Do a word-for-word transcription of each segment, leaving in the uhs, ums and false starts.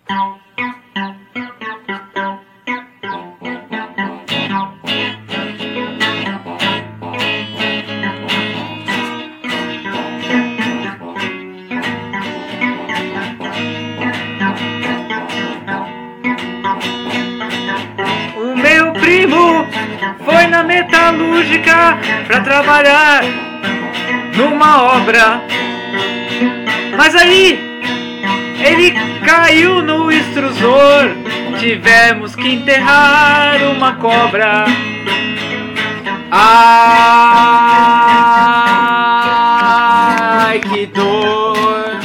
O meu primo foi na metalúrgica pra trabalhar numa obra, mas aí ele caiu no extrusor, tivemos que enterrar uma cobra. Ai, que dor!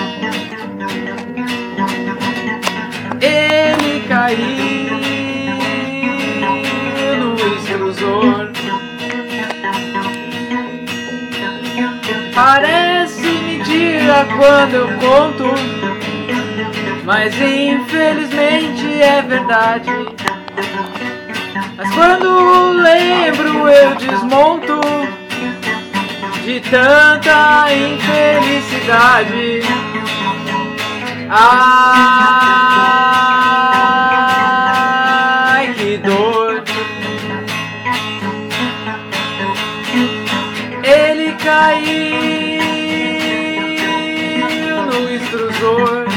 Ele caiu no extrusor. Parece mentira quando eu conto, mas infelizmente é verdade. Mas quando lembro eu desmonto de tanta infelicidade. Ai, que dor! Ele caiu no extrusor.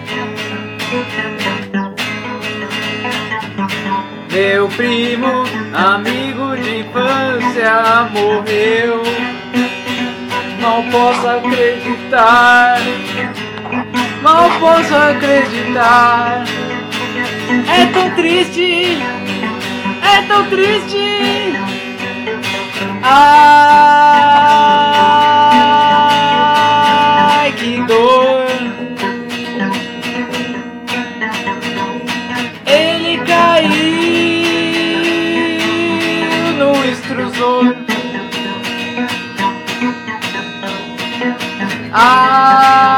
Meu primo, amigo de infância, morreu. Não posso acreditar, não posso acreditar. É tão triste, é tão triste. Ai, que dor! Ele caiu no extrusor. Ah